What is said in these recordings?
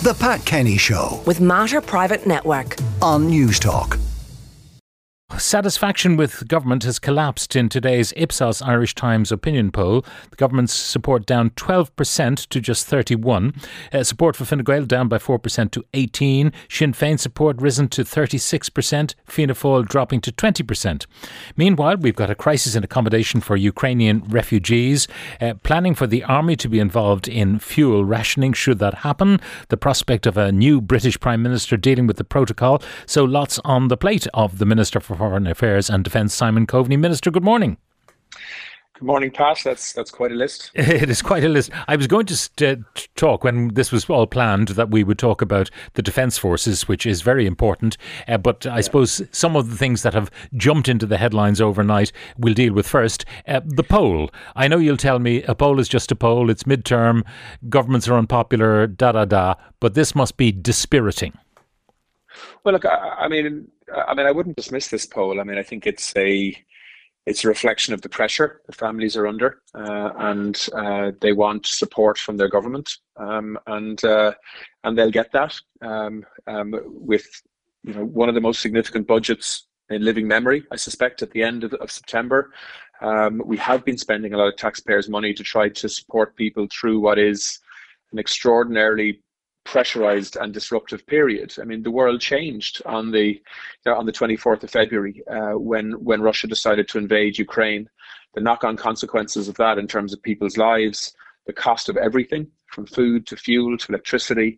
The Pat Kenny Show with Mater Private Network on News Talk. Satisfaction with government has collapsed in today's Ipsos Irish Times opinion poll. The government's support down 12% to just 31%. Support for Fine Gael down by 4% to 18%. Sinn Féin support risen to 36%. Fianna Fáil dropping to 20%. Meanwhile, we've got a crisis in accommodation for Ukrainian refugees. Planning for the army to be involved in fuel rationing should that happen. The prospect of a new British Prime Minister dealing with the protocol. So lots on the plate of the Minister for Foreign Affairs and Defence, Simon Coveney. Minister, good morning. Good morning, Pat. That's quite a list. It is quite a list. I was going to talk, when this was all planned, that we would talk about the Defence Forces, which is very important. But I suppose some of the things that have jumped into the headlines overnight we'll deal with first. The poll. I know you'll tell me a poll is just a poll. It's midterm. Governments are unpopular, but this must be dispiriting. Well, look, I mean, I wouldn't dismiss this poll. I mean, I think it's a reflection of the pressure the families are under, and they want support from their government, and they'll get that with one of the most significant budgets in living memory, I suspect, at the end of September. We have been spending a lot of taxpayers' money to try to support people through what is an extraordinarily pressurized and disruptive period. I mean, the world changed on the 24th of February when Russia decided to invade Ukraine. The knock-on consequences of that in terms of people's lives, the cost of everything from food to fuel to electricity,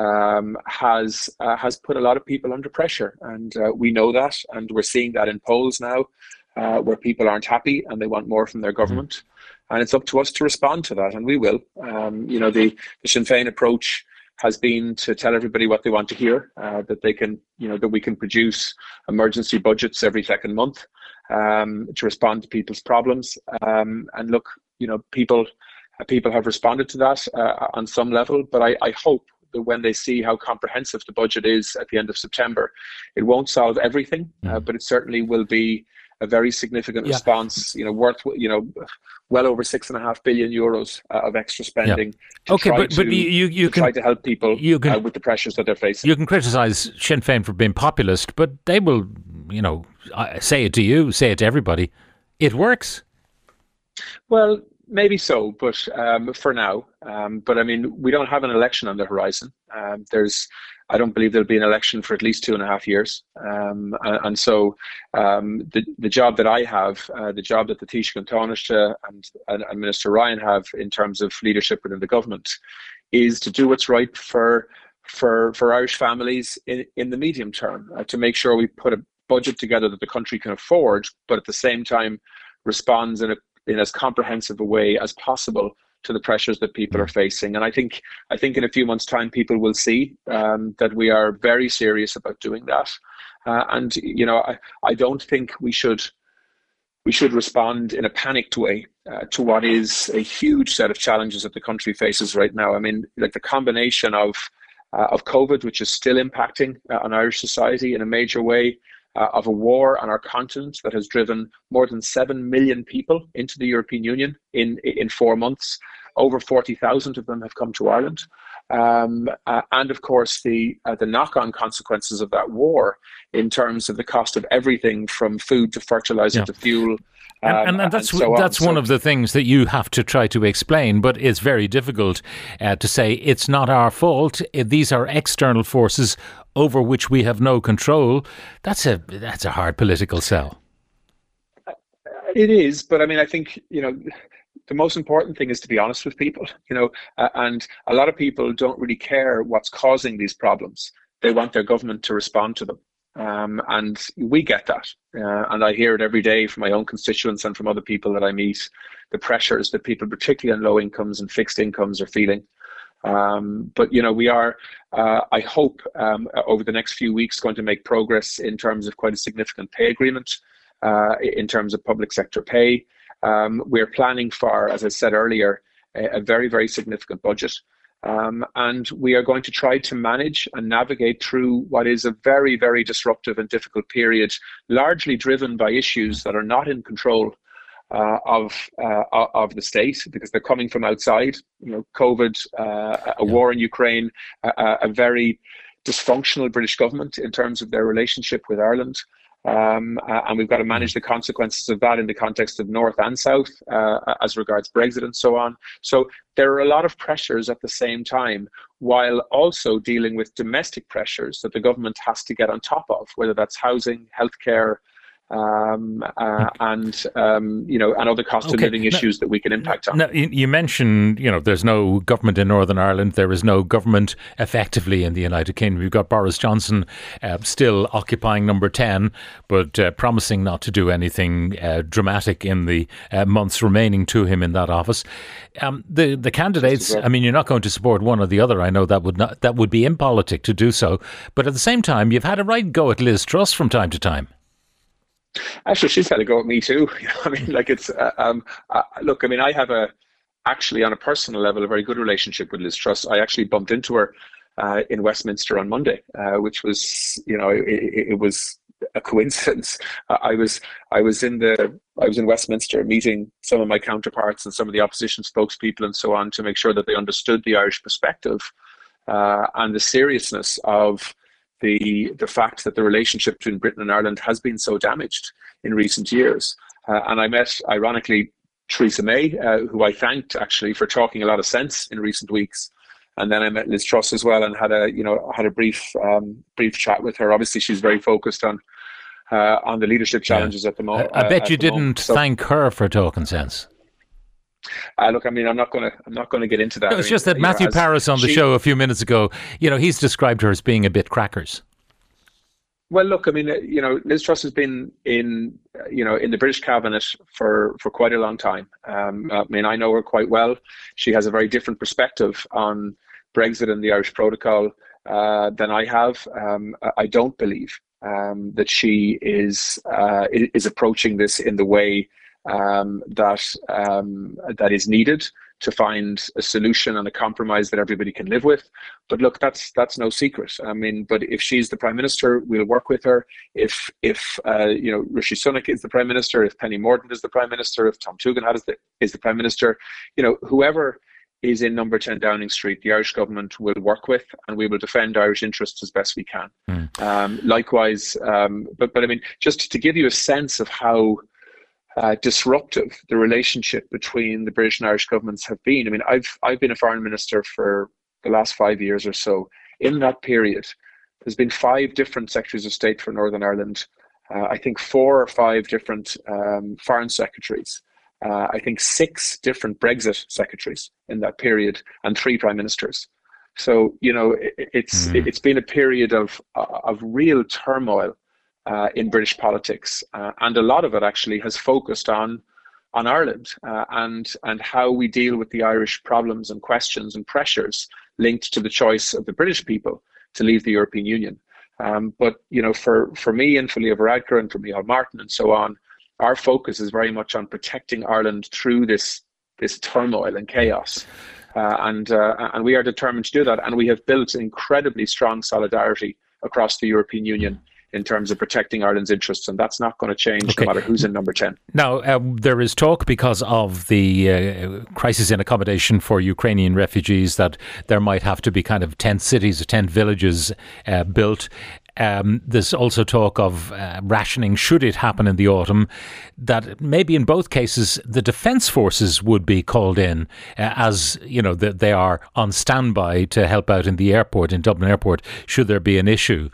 has put a lot of people under pressure, and we know that, and we're seeing that in polls now, where people aren't happy and they want more from their government, and it's up to us to respond to that, and we will. The Sinn Féin approach has been to tell everybody what they want to hear, that they can, that we can produce emergency budgets every second month to respond to people's problems. And look, people have responded to that on some level, but I hope that when they see how comprehensive the budget is at the end of September, it won't solve everything, but it certainly will be a very significant response, worth, well over €6.5 billion of extra spending. But you can try to help people with the pressures that they're facing. You can criticise Sinn Féin for being populist, but they will, say it to you, say it to everybody. It works. Well, maybe so, but for now. But I mean, we don't have an election on the horizon. I don't believe there'll be an election for at least 2.5 years. And so the job that I have, the job that the Taoiseach Taoiseach and Minister Ryan have in terms of leadership within the government, is to do what's right for Irish families in the medium term, to make sure we put a budget together that the country can afford, but at the same time responds in as comprehensive a way as possible to the pressures that people are facing. And I think in a few months' time, people will see that we are very serious about doing that. I don't think we should respond in a panicked way to what is a huge set of challenges that the country faces right now. I mean, like the combination of COVID, which is still impacting on Irish society in a major way, of a war on our continent that has driven more than 7 million people into the European Union in 4 months. Over 40,000 of them have come to Ireland. And of course, the knock-on consequences of that war in terms of the cost of everything from food to fertilizer to fuel. And that's one of the things that you have to try to explain, but it's very difficult to say it's not our fault. These are external forces over which we have no control. That's a hard political sell. It is, but I mean, I think, the most important thing is to be honest with people, and a lot of people don't really care what's causing these problems. They want their government to respond to them. And we get that. And I hear it every day from my own constituents and from other people that I meet, the pressures that people, particularly on low incomes and fixed incomes, are feeling. But we are, I hope, over the next few weeks, going to make progress in terms of quite a significant pay agreement, in terms of public sector pay. We're planning for, as I said earlier, a very, very significant budget. And we are going to try to manage and navigate through what is a very, very disruptive and difficult period, largely driven by issues that are not in control of the state, because they're coming from outside. COVID, a war in Ukraine, a very dysfunctional British government in terms of their relationship with Ireland. And we've got to manage the consequences of that in the context of North and South as regards Brexit and so on. So there are a lot of pressures at the same time, while also dealing with domestic pressures that the government has to get on top of, whether that's housing, healthcare, and other cost of living issues that we can impact on. Now, you mentioned, there's no government in Northern Ireland. There is no government effectively in the United Kingdom. We've got Boris Johnson still occupying number 10, but promising not to do anything dramatic in the months remaining to him in that office. The candidates, I mean, you're not going to support one or the other. I know that would be impolitic to do so. But at the same time, you've had a right go at Liz Truss from time to time. Actually, she's had a go at me too. I mean, look, I mean, I have actually on a personal level, a very good relationship with Liz Truss. I actually bumped into her in Westminster on Monday, which was, it was a coincidence. I was in Westminster meeting some of my counterparts and some of the opposition spokespeople and so on to make sure that they understood the Irish perspective and the seriousness of the fact that the relationship between Britain and Ireland has been so damaged in recent years. And I met, ironically, Theresa May, who I thanked actually for talking a lot of sense in recent weeks. And then I met Liz Truss as well and had a brief chat with her. Obviously, she's very focused on the leadership challenges at the moment. I bet you didn't thank her for talking sense. Look, I mean, I'm not going to get into that. It's just that Matthew Parris on the show a few minutes ago, he's described her as being a bit crackers. Well, look, I mean, Liz Truss has been in the British cabinet for quite a long time. I mean, I know her quite well. She has a very different perspective on Brexit and the Irish Protocol than I have. I don't believe that she is approaching this in the way that is needed to find a solution and a compromise that everybody can live with. But look, that's no secret. I mean, but if she's the Prime Minister, we'll work with her. If Rishi Sunak is the Prime Minister, if Penny Mordaunt is the Prime Minister, if Tom Tugendhat is the Prime Minister, whoever is in number 10 Downing Street, the Irish government will work with, and we will defend Irish interests as best we can. Likewise, but I mean, just to give you a sense of how disruptive the relationship between the British and Irish governments have been. I mean, I've been a foreign minister for the last 5 years or so. In that period, there's been 5 different secretaries of state for Northern Ireland. I think 4 or 5 different foreign secretaries. I think 6 different Brexit secretaries in that period, and 3 prime ministers. So it's been a period of real turmoil in British politics, and a lot of it actually has focused on Ireland and how we deal with the Irish problems and questions and pressures linked to the choice of the British people to leave the European Union. But for me and for Leo Varadkar and for Micheál Martin and so on, our focus is very much on protecting Ireland through this turmoil and chaos. And we are determined to do that. And we have built incredibly strong solidarity across the European Union in terms of protecting Ireland's interests, and that's not going to change no matter who's in number 10. Now, there is talk because of the crisis in accommodation for Ukrainian refugees that there might have to be kind of tent cities or tent villages built. There's also talk of rationing, should it happen in the autumn, that maybe in both cases the defence forces would be called in as, they are on standby to help out in the airport, in Dublin Airport, should there be an issue.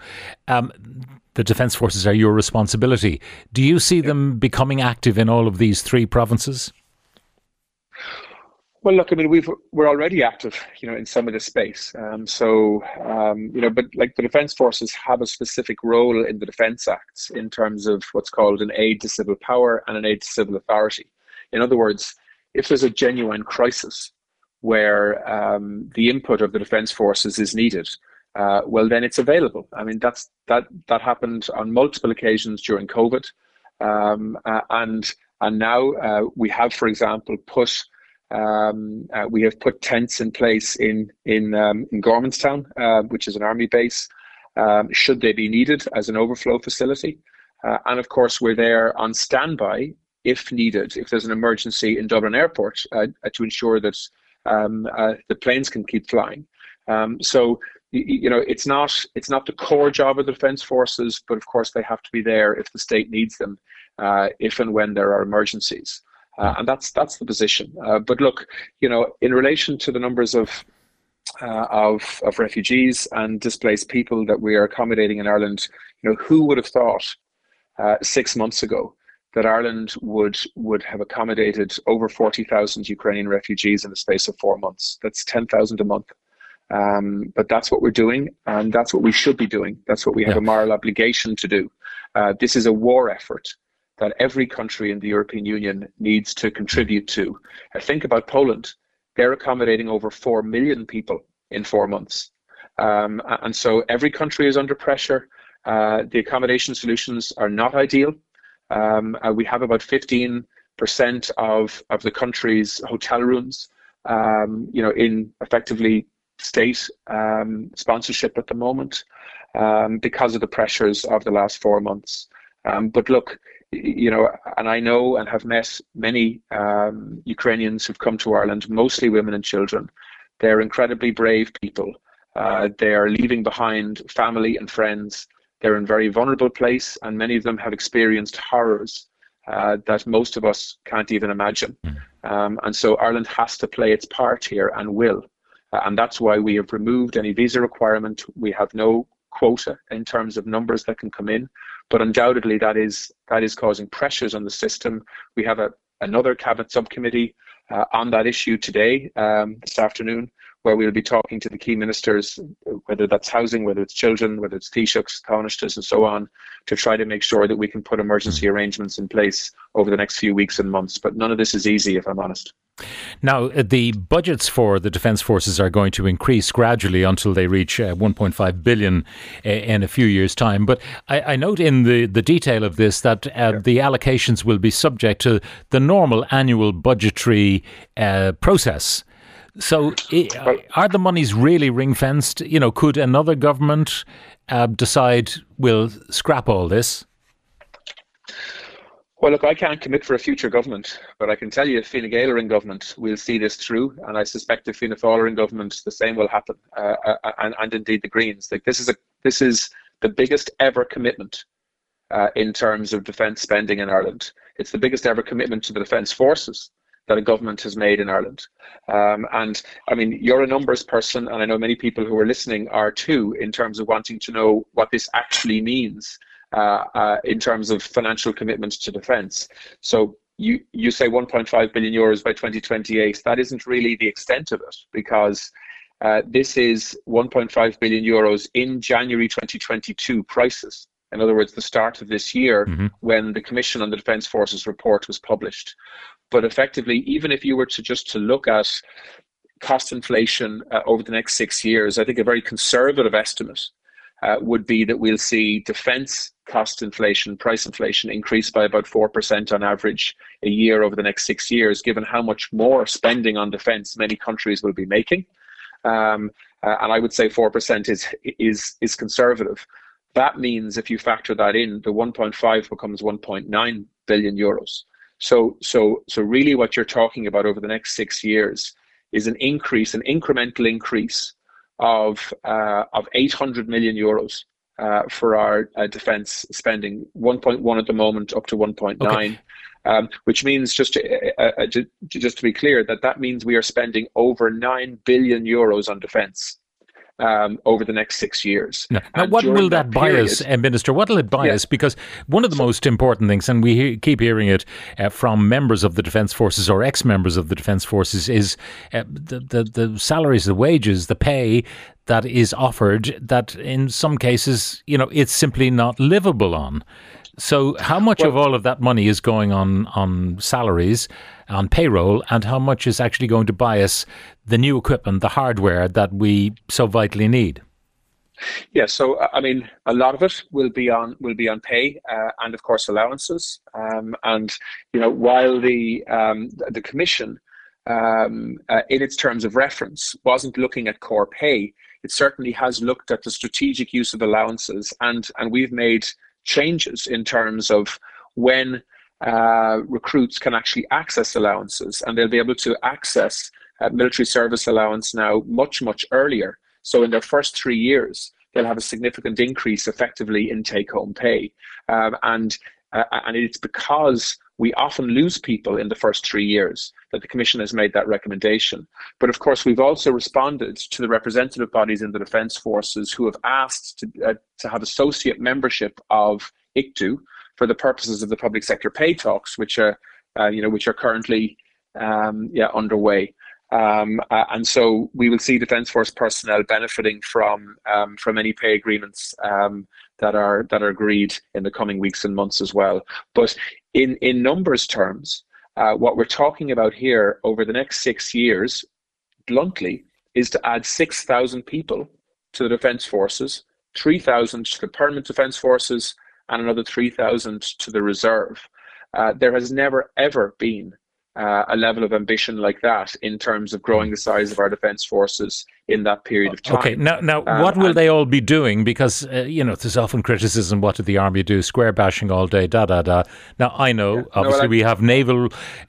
The defence forces are your responsibility. Do you see them becoming active in all of these 3 provinces? Well, look, I mean, we're already active, in some of this space. But like the defence forces have a specific role in the Defence Acts in terms of what's called an aid to civil power and an aid to civil authority. In other words, if there's a genuine crisis where the input of the defence forces is needed, well, then it's available. I mean, that happened on multiple occasions during COVID, and now we have, for example, put tents in place in Gormanstown, which is an army base, should they be needed as an overflow facility. And of course, we're there on standby if needed, if there's an emergency in Dublin Airport, to ensure that the planes can keep flying. So it's not the core job of the Defence Forces, but of course they have to be there if the state needs them, if and when there are emergencies. And that's the position. But look, in relation to the numbers of refugees and displaced people that we are accommodating in Ireland, who would have thought 6 months ago that Ireland would have accommodated over 40,000 Ukrainian refugees in the space of 4 months? That's 10,000 a month. But that's what we're doing, and that's what we should be doing. That's what we have a moral obligation to do. This is a war effort that every country in the European Union needs to contribute to. Think about Poland. They're accommodating over 4 million people in 4 months. And so every country is under pressure. The accommodation solutions are not ideal. We have about 15% of the country's hotel rooms, in effectively state sponsorship at the moment, because of the pressures of the last 4 months. But look, and I know and have met many Ukrainians who've come to Ireland, mostly women and children. They're incredibly brave people. They are leaving behind family and friends. They're in a very vulnerable place, and many of them have experienced horrors that most of us can't even imagine. And so Ireland has to play its part here, and will. And that's why we have removed any visa requirement. We have no quota in terms of numbers that can come in, but undoubtedly that is causing pressures on the system. We have another cabinet subcommittee on that issue today, this afternoon, where we'll be talking to the key ministers, whether that's housing, whether it's children, whether it's Taoiseachs, Taoiseachs, and so on, to try to make sure that we can put emergency arrangements in place over the next few weeks and months. But none of this is easy, if I'm honest. Now, the budgets for the Defence Forces are going to increase gradually until they reach 1.5 billion in a few years' time. But I note in the detail of this that the allocations will be subject to the normal annual budgetary process. So are the monies really ring-fenced? Could another government decide we'll scrap all this? Well, look, I can't commit for a future government, but I can tell you if Fine Gael are in government, we'll see this through. And I suspect if Fianna Fáil are in government, the same will happen. And indeed the Greens. This is the biggest ever commitment in terms of defence spending in Ireland. It's the biggest ever commitment to the Defence Forces that a government has made in Ireland. And I mean, you're a numbers person, and I know many people who are listening are too, in terms of wanting to know what this actually means in terms of financial commitments to defence. So you say 1.5 billion euros by 2028. That isn't really the extent of it, because this is 1.5 billion euros in January 2022 prices. In other words, the start of this year, when the Commission on the Defence Forces report was published. But effectively, even if you were to look at cost inflation over the next 6 years, I think a very conservative estimate would be that we'll see defence cost inflation, price inflation, increase by about 4% on average a year over the next 6 years, given how much more spending on defence many countries will be making. And I would say 4% is conservative. That means if you factor that in, the 1.5 becomes 1.9 billion euros. So really what you're talking about over the next 6 years is an incremental increase of 800 million euros for our defence spending, 1.1 at the moment, up to 1.9, okay. Which means, just to be clear, that means we are spending over 9 billion euros on defence over the next 6 years. Now what will that buy us, Minister? What will it buy us? Because one of the most important things, and we keep hearing it from members of the Defence Forces or ex-members of the Defence Forces, is the salaries, the wages, the pay that is offered, that in some cases, it's simply not livable on. So how much of all of that money is going on salaries, on payroll, and how much is actually going to buy us the new equipment, the hardware that we so vitally need? Yeah, so I mean, a lot of it will be on pay and of course allowances. And while the Commission, in its terms of reference, wasn't looking at core pay, it certainly has looked at the strategic use of allowances, and we've made changes in terms of when recruits can actually access allowances, and they'll be able to access military service allowance now much earlier. So in their first 3 years, they'll have a significant increase effectively in take-home pay. And it's because we often lose people in the first 3 years that the Commission has made that recommendation. But of course, we've also responded to the representative bodies in the Defence Forces who have asked to have associate membership of ICTU for the purposes of the public sector pay talks, which are currently underway. And so we will see Defence Force personnel benefiting from any pay agreements that are agreed in the coming weeks and months as well. But in numbers terms, what we're talking about here over the next 6 years, bluntly, is to add 6,000 people to the Defence Forces, 3,000 to the Permanent Defence Forces, and another 3,000 to the Reserve. There has never, ever been a level of ambition like that in terms of growing the size of our defence forces in that period of time. Okay, now what will they all be doing? Because, there's often criticism, what did the army do? Square bashing all day, da-da-da. Now, I know, obviously, we have naval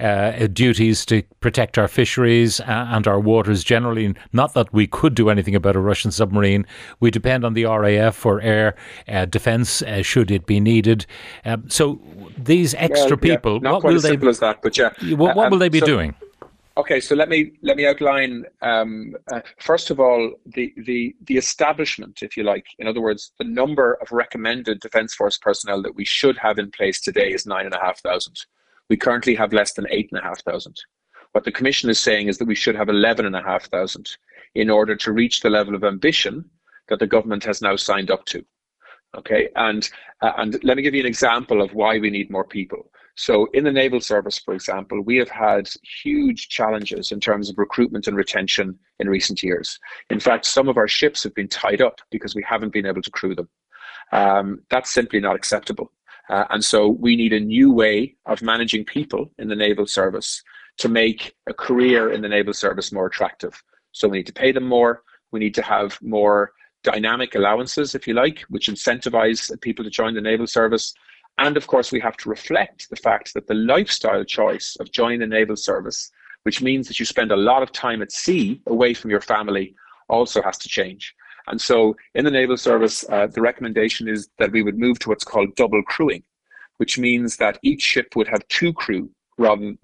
duties to protect our fisheries and our waters generally. Not that we could do anything about a Russian submarine. We depend on the RAF for air defence, should it be needed. So these extra people, not what quite will as they... simple as that, but yeah. What will they be doing? Okay, so let me outline. First of all, the establishment, if you like. In other words, the number of recommended Defence Force personnel that we should have in place today is 9,500. We currently have less than 8,500. What the Commission is saying is that we should have 11,500 in order to reach the level of ambition that the government has now signed up to. Okay, and let me give you an example of why we need more people. So in the naval service, for example, we have had huge challenges in terms of recruitment and retention in recent years. In fact, some of our ships have been tied up because we haven't been able to crew them. That's simply not acceptable. And so we need a new way of managing people in the naval service to make a career in the naval service more attractive. So we need to pay them more. We need to have more dynamic allowances, if you like, which incentivize people to join the naval service. And of course, we have to reflect the fact that the lifestyle choice of joining the naval service, which means that you spend a lot of time at sea away from your family, also has to change. And so in the naval service, the recommendation is that we would move to what's called double crewing, which means that each ship would have two crews rather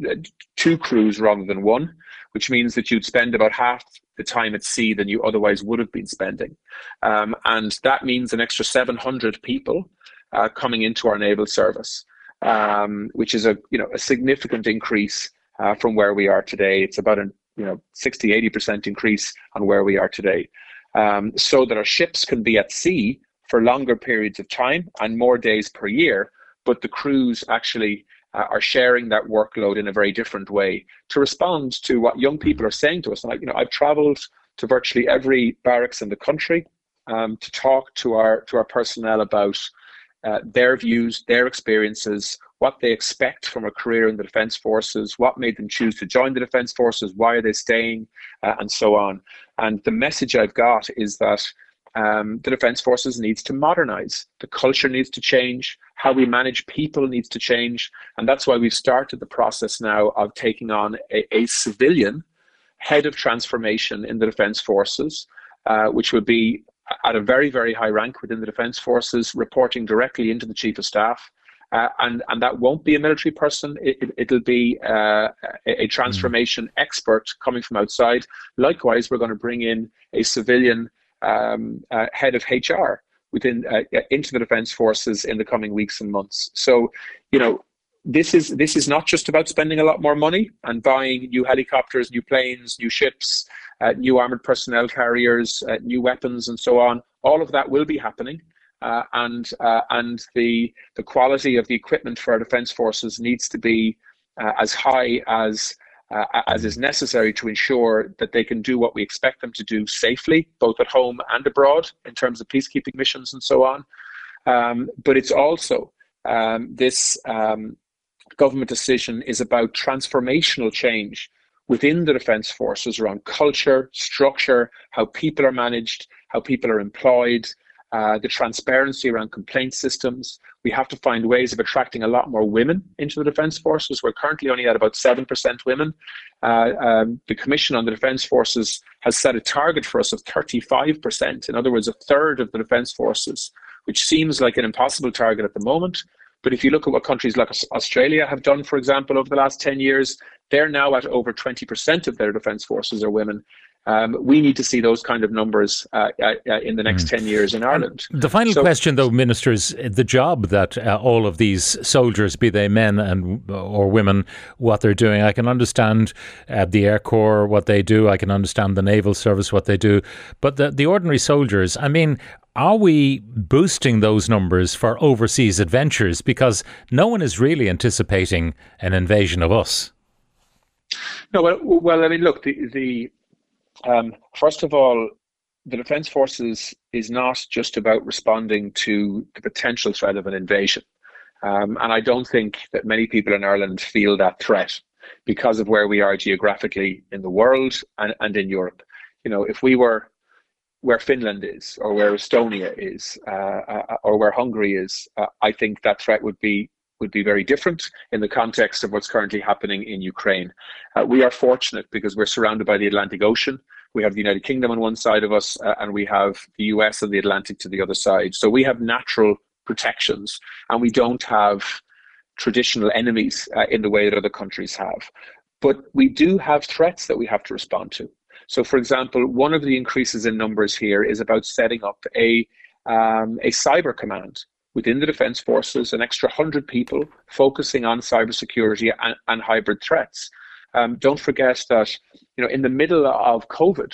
than one, which means that you'd spend about half the time at sea than you otherwise would have been spending. And that means an extra 700 people coming into our naval service, which is a significant increase from where we are today. It's about a 60-80% increase on where we are today, so that our ships can be at sea for longer periods of time and more days per year, but the crews actually are sharing that workload in a very different way to respond to what young people are saying to us. And I've travelled to virtually every barracks in the country to talk to our personnel about their views, their experiences, what they expect from a career in the Defence Forces, what made them choose to join the Defence Forces, why are they staying, and so on. And the message I've got is that the Defence Forces needs to modernise. The culture needs to change. How we manage people needs to change. And that's why we've started the process now of taking on a civilian head of transformation in the Defence Forces, which would be at a very, very high rank within the Defence Forces, reporting directly into the Chief of Staff. And that won't be a military person. It'll be a transformation expert coming from outside. Likewise, we're going to bring in a civilian head of HR into the Defence Forces in the coming weeks and months. So, this is not just about spending a lot more money and buying new helicopters, new planes, new ships, new armoured personnel carriers, new weapons, and so on. All of that will be happening, and the quality of the equipment for our Defence Forces needs to be as high as is necessary to ensure that they can do what we expect them to do safely, both at home and abroad, in terms of peacekeeping missions and so on. But it's also this government decision is about transformational change within the Defence Forces around culture, structure, how people are managed, how people are employed, the transparency around complaint systems. We have to find ways of attracting a lot more women into the Defence Forces. We're currently only at about 7% women. The Commission on the Defence Forces has set a target for us of 35%. In other words, a third of the Defence Forces, which seems like an impossible target at the moment. But if you look at what countries like Australia have done, for example, over the last 10 years, they're now at over 20% of their Defence Forces are women. We need to see those kind of numbers in the next 10 years in Ireland. The final question, though, Minister, is the job that all of these soldiers, be they men or women, what they're doing. I can understand the Air Corps, what they do. I can understand the Naval Service, what they do. But the ordinary soldiers, I mean, are we boosting those numbers for overseas adventures? Because no one is really anticipating an invasion of us. No, well, I mean, look, first of all, the Defence Forces is not just about responding to the potential threat of an invasion. And I don't think that many people in Ireland feel that threat because of where we are geographically in the world and in Europe. You know, if we were where Finland is, or where Estonia is, or where Hungary is, I think that threat would be very different in the context of what's currently happening in Ukraine. We are fortunate because we're surrounded by the Atlantic Ocean. We have the United Kingdom on one side of us, and we have the US and the Atlantic to the other side. So we have natural protections, and we don't have traditional enemies in the way that other countries have. But we do have threats that we have to respond to. So, for example, one of the increases in numbers here is about setting up a cyber command within the Defence Forces, an extra 100 people focusing on cybersecurity and hybrid threats. Don't forget that, you know, in the middle of COVID,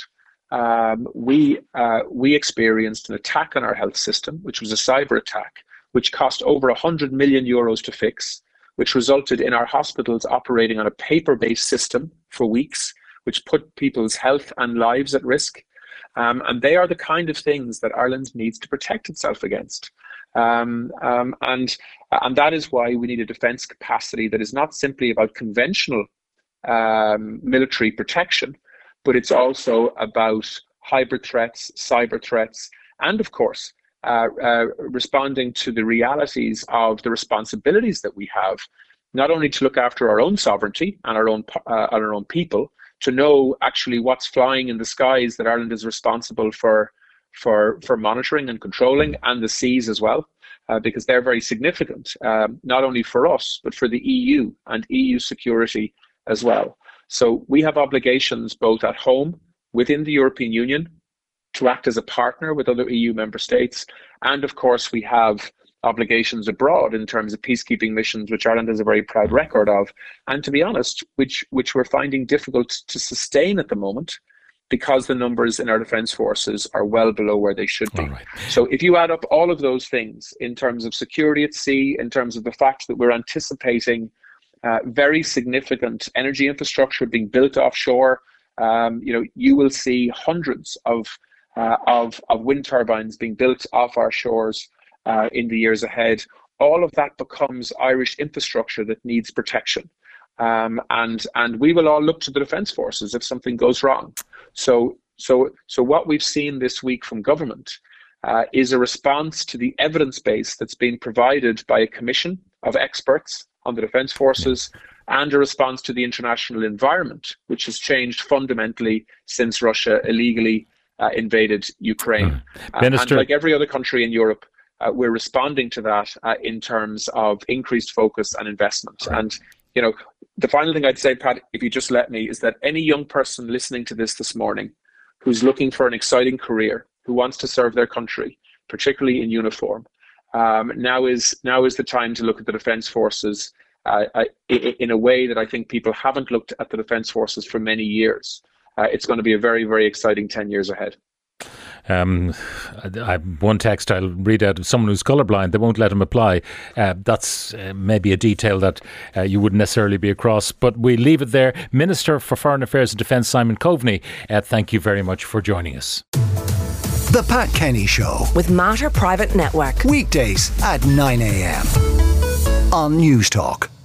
we experienced an attack on our health system, which was a cyber attack, which cost over 100 million euros to fix, which resulted in our hospitals operating on a paper-based system for weeks, which put people's health and lives at risk. And they are the kind of things that Ireland needs to protect itself against. And that is why we need a defence capacity that is not simply about conventional military protection, but it's also about hybrid threats, cyber threats, and of course, responding to the realities of the responsibilities that we have, not only to look after our own sovereignty and our own people, to know actually what's flying in the skies that Ireland is responsible for monitoring and controlling, and the seas as well, because they're very significant, not only for us, but for the EU and EU security as well. So we have obligations both at home, within the European Union, to act as a partner with other EU member states. And of course, we have obligations abroad in terms of peacekeeping missions, which Ireland has a very proud record of. And to be honest, which we're finding difficult to sustain at the moment, because the numbers in our defence forces are well below where they should be. Right. So if you add up all of those things in terms of security at sea, in terms of the fact that we're anticipating very significant energy infrastructure being built offshore, you will see hundreds of wind turbines being built off our shores in the years ahead. All of that becomes Irish infrastructure that needs protection. And we will all look to the defence forces if something goes wrong. So what we've seen this week from government is a response to the evidence base that's been provided by a commission of experts on the defence forces, and a response to the international environment, which has changed fundamentally since Russia illegally invaded Ukraine. Minister, and like every other country in Europe, we're responding to that in terms of increased focus and investment. Right. And you know, the final thing I'd say, Pat, if you just let me, is that any young person listening to this morning who's looking for an exciting career, who wants to serve their country, particularly in uniform, now is the time to look at the defence forces in a way that I think people haven't looked at the defence forces for many years. It's going to be a very, very exciting 10 years ahead. One text I'll read out of someone who's colourblind. They won't let him apply. That's maybe a detail that you wouldn't necessarily be across, but we leave it there. Minister for Foreign Affairs and Defence, Simon Coveney, thank you very much for joining us. The Pat Kenny Show with Mater Private Network, weekdays at 9 a.m. on News Talk.